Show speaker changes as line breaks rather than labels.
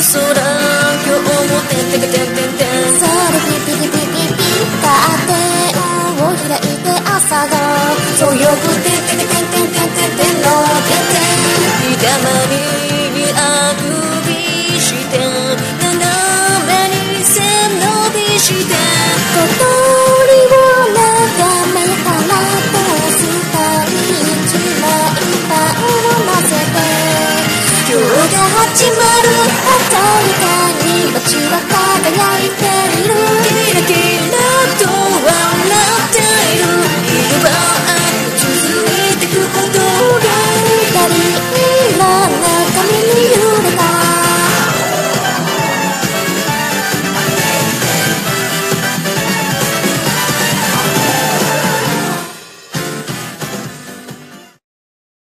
空今日もてんてけてんてんてん
それピピピピピピカーテンを開いて朝が
そうよくてんてけてんてんてんてんてんのてんてん日だまりにあくびして斜めに背伸びして
小鳥を眺めたらトースターに一枚パンを乗せて
今日が始まる